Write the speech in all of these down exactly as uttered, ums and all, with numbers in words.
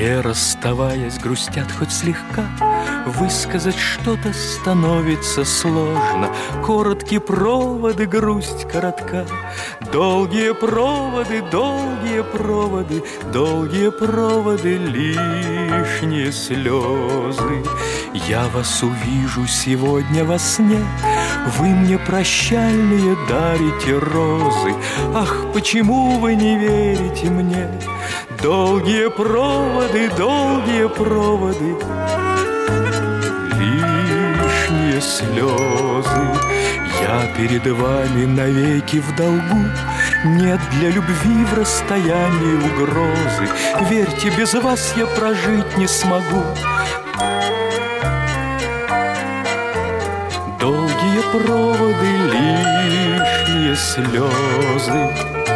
Все, расставаясь, грустят хоть слегка. Высказать что-то становится сложно. Короткие проводы, грусть коротка. Долгие проводы, долгие проводы, долгие проводы, лишние слезы. Я вас увижу сегодня во сне. Вы мне прощальные дарите розы. Ах, почему вы не верите мне? Долгие проводы, долгие проводы, лишние слезы. Я перед вами навеки в долгу. Нет для любви в расстоянии угрозы. Верьте, без вас я прожить не смогу. Долгие проводы, лишние слезы.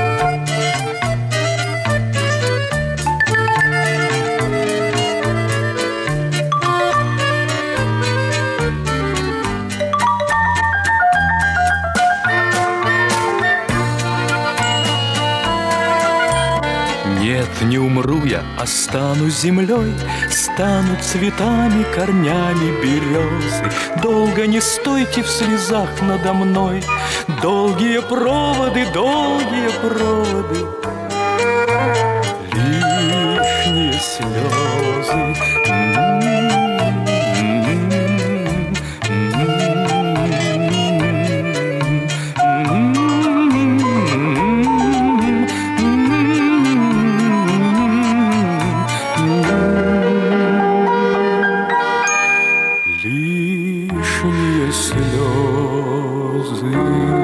Нет, не умру я, останусь землей, стану цветами, корнями березы. Долго не стойте в слезах надо мной. Долгие проводы, долгие проводы, лишние слезы. Лишние слезы.